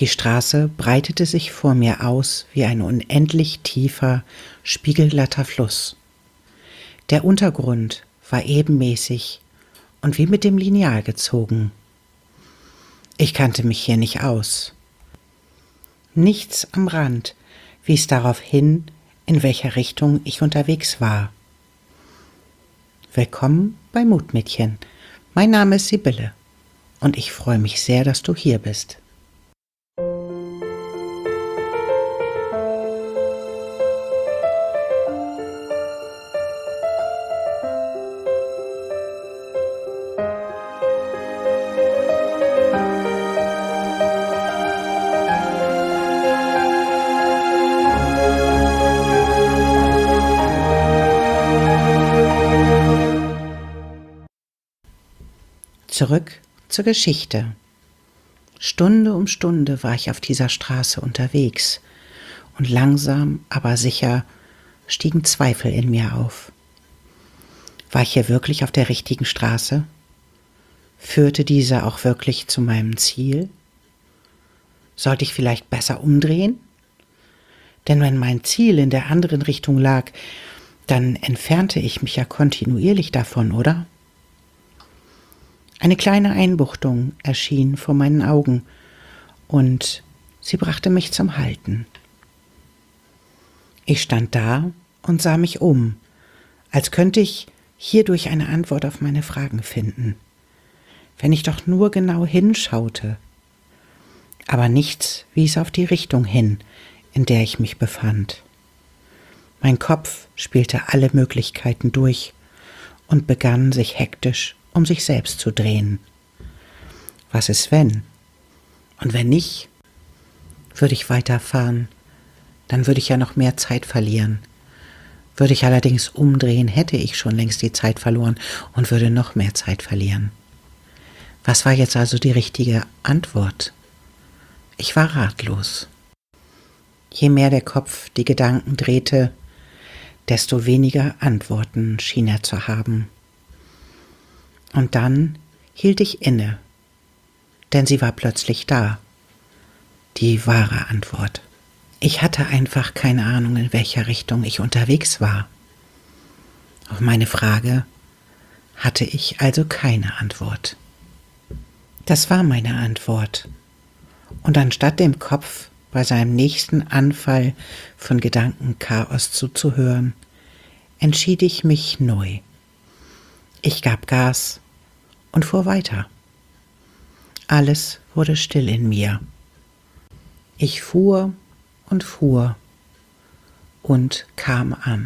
Die Straße breitete sich vor mir aus wie ein unendlich tiefer, spiegelglatter Fluss. Der Untergrund war ebenmäßig und wie mit dem Lineal gezogen. Ich kannte mich hier nicht aus. Nichts am Rand wies darauf hin, in welcher Richtung ich unterwegs war. Willkommen bei Mutmädchen. Mein Name ist Sibylle und ich freue mich sehr, dass du hier bist. Zurück zur Geschichte. Stunde um Stunde war ich auf dieser Straße unterwegs und langsam, aber sicher stiegen Zweifel in mir auf. War ich hier wirklich auf der richtigen Straße? Führte diese auch wirklich zu meinem Ziel? Sollte ich vielleicht besser umdrehen? Denn wenn mein Ziel in der anderen Richtung lag, dann entfernte ich mich ja kontinuierlich davon, oder? Eine kleine Einbuchtung erschien vor meinen Augen und sie brachte mich zum Halten. Ich stand da und sah mich um, als könnte ich hierdurch eine Antwort auf meine Fragen finden, wenn ich doch nur genau hinschaute. Aber nichts wies auf die Richtung hin, in der ich mich befand. Mein Kopf spielte alle Möglichkeiten durch und begann sich hektisch um sich selbst zu drehen. Was ist wenn? Und wenn nicht, würde ich weiterfahren, dann würde ich ja noch mehr Zeit verlieren. Würde ich allerdings umdrehen, hätte ich schon längst die Zeit verloren und würde noch mehr Zeit verlieren. Was war jetzt also die richtige Antwort? Ich war ratlos. Je mehr der Kopf die Gedanken drehte, desto weniger Antworten schien er zu haben. Und dann hielt ich inne, denn sie war plötzlich da, die wahre Antwort. Ich hatte einfach keine Ahnung, in welcher Richtung ich unterwegs war. Auf meine Frage hatte ich also keine Antwort. Das war meine Antwort. Und anstatt dem Kopf bei seinem nächsten Anfall von Gedankenchaos zuzuhören, entschied ich mich neu. Ich gab Gas und fuhr weiter. Alles wurde still in mir. Ich fuhr und kam an.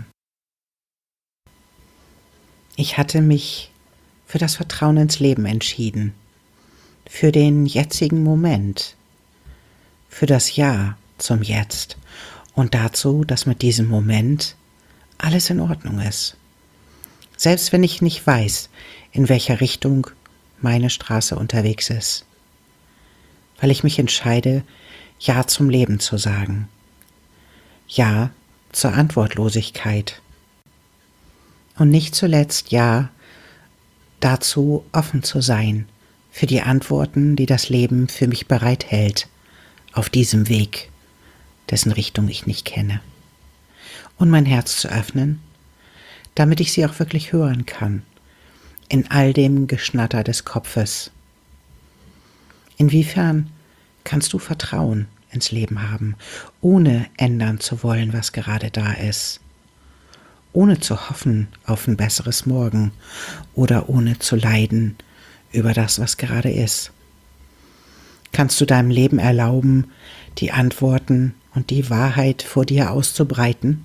Ich hatte mich für das Vertrauen ins Leben entschieden, für den jetzigen Moment, für das Ja zum Jetzt und dazu, dass mit diesem Moment alles in Ordnung ist. Selbst wenn ich nicht weiß, in welcher Richtung meine Straße unterwegs ist. Weil ich mich entscheide, Ja zum Leben zu sagen. Ja zur Antwortlosigkeit. Und nicht zuletzt Ja dazu, offen zu sein für die Antworten, die das Leben für mich bereithält, auf diesem Weg, dessen Richtung ich nicht kenne. Und mein Herz zu öffnen, damit ich sie auch wirklich hören kann, in all dem Geschnatter des Kopfes. Inwiefern kannst du Vertrauen ins Leben haben, ohne ändern zu wollen, was gerade da ist, ohne zu hoffen auf ein besseres Morgen oder ohne zu leiden über das, was gerade ist? Kannst du deinem Leben erlauben, die Antworten und die Wahrheit vor dir auszubreiten?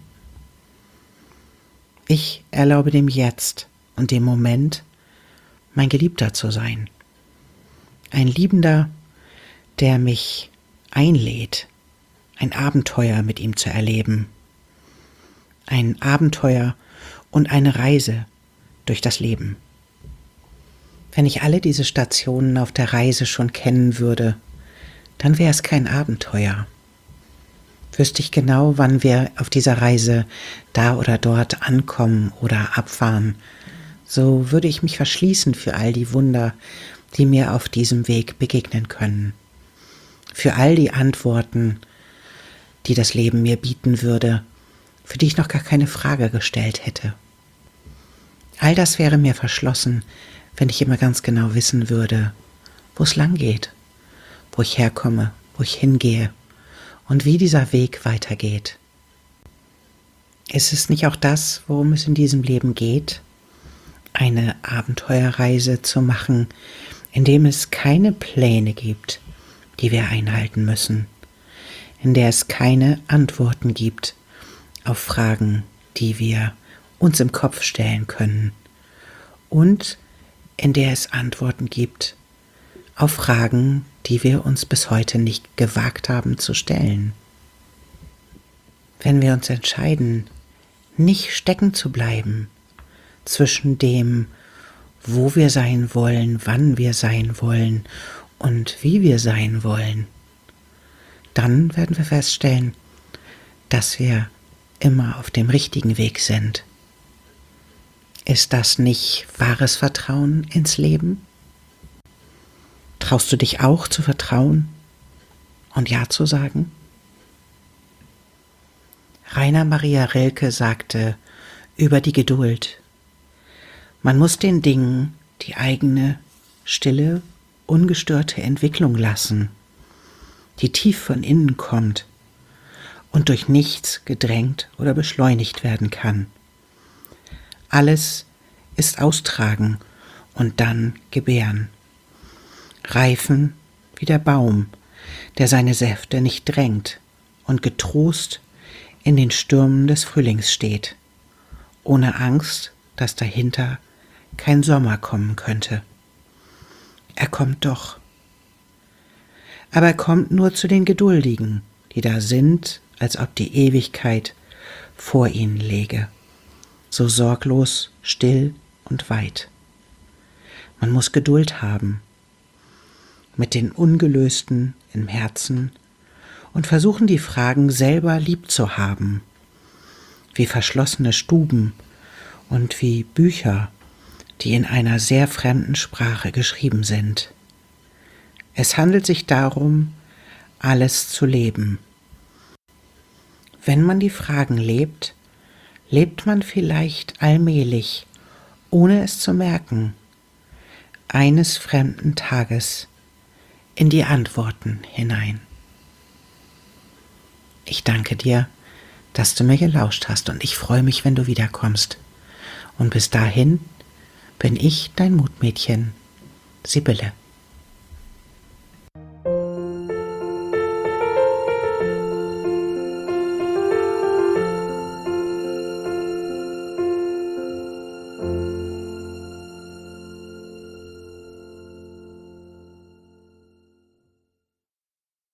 Ich erlaube dem Jetzt und dem Moment, mein Geliebter zu sein. Ein Liebender, der mich einlädt, ein Abenteuer mit ihm zu erleben. Ein Abenteuer und eine Reise durch das Leben. Wenn ich alle diese Stationen auf der Reise schon kennen würde, dann wäre es kein Abenteuer. Wüsste ich genau, wann wir auf dieser Reise da oder dort ankommen oder abfahren, so würde ich mich verschließen für all die Wunder, die mir auf diesem Weg begegnen können. für all die Antworten, die das Leben mir bieten würde, für die ich noch gar keine Frage gestellt hätte. All das wäre mir verschlossen, wenn ich immer ganz genau wissen würde, wo es lang geht, wo ich herkomme, wo ich hingehe und wie dieser Weg weitergeht. Ist es nicht auch das, worum es in diesem Leben geht? Eine Abenteuerreise zu machen, in dem es keine Pläne gibt, die wir einhalten müssen, in der es keine Antworten gibt auf Fragen, die wir uns im Kopf stellen können und in der es Antworten gibt auf Fragen, die wir uns bis heute nicht gewagt haben zu stellen. Wenn wir uns entscheiden, nicht stecken zu bleiben zwischen dem, wo wir sein wollen, wann wir sein wollen und wie wir sein wollen, dann werden wir feststellen, dass wir immer auf dem richtigen Weg sind. Ist das nicht wahres Vertrauen ins Leben? Traust du dich auch zu vertrauen und Ja zu sagen? Rainer Maria Rilke sagte über die Geduld: Man muss den Dingen die eigene, stille, ungestörte Entwicklung lassen, die tief von innen kommt und durch nichts gedrängt oder beschleunigt werden kann. Alles ist austragen und dann gebären. Reifen wie der Baum, der seine Säfte nicht drängt und getrost in den Stürmen des Frühlings steht, ohne Angst, dass dahinter kein Sommer kommen könnte. Er kommt doch. Aber er kommt nur zu den Geduldigen, die da sind, als ob die Ewigkeit vor ihnen läge, so sorglos, still und weit. Man muss Geduld haben, mit den Ungelösten im Herzen und versuchen, die Fragen selber lieb zu haben, wie verschlossene Stuben und wie Bücher, die in einer sehr fremden Sprache geschrieben sind. Es handelt sich darum, alles zu leben. Wenn man die Fragen lebt, lebt man vielleicht allmählich, ohne es zu merken, eines fremden Tages in die Antworten hinein. Ich danke dir, dass du mir gelauscht hast und ich freue mich, wenn du wiederkommst. Und bis dahin bin ich dein Mutmädchen, Sibylle.